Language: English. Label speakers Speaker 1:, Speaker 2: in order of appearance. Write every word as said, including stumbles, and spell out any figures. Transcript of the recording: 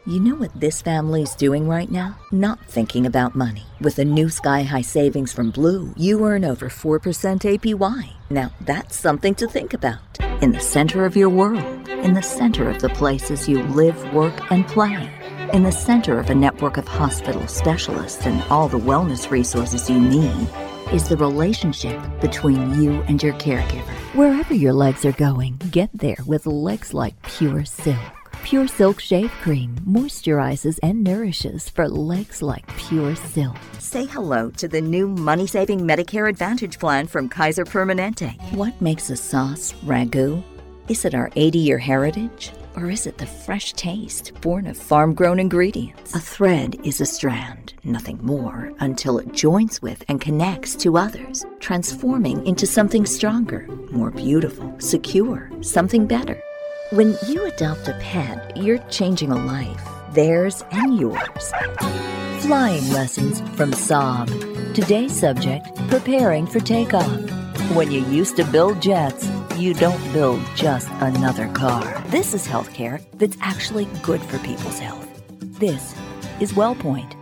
Speaker 1: You know what this family's doing right now? Not thinking about money. With a new Sky High savings from Blue, you earn over four percent A P Y. Now that's something to think about. In the center of your world, in the center of the places you live, work, and play. In the center of a network of hospital specialists and all the wellness resources you need is the relationship between you and your caregiver. Wherever your legs are going, get there with legs like Pure Silk. Pure Silk Shave Cream moisturizes and nourishes for legs like Pure Silk. Say hello to the new money-saving Medicare Advantage plan from Kaiser Permanente. What makes a sauce ragu? Is it our eighty-year heritage? Or is it the fresh taste born of farm-grown ingredients? A thread is a strand, nothing more, until it joins with and connects to others, transforming into something stronger, more beautiful, secure, something better. When you adopt a pet, you're changing a life, theirs and yours. Flying lessons from Saab. Today's subject, preparing for takeoff. When you used to build jets, you don't build just another car. This is healthcare that's actually good for people's health. This is WellPoint.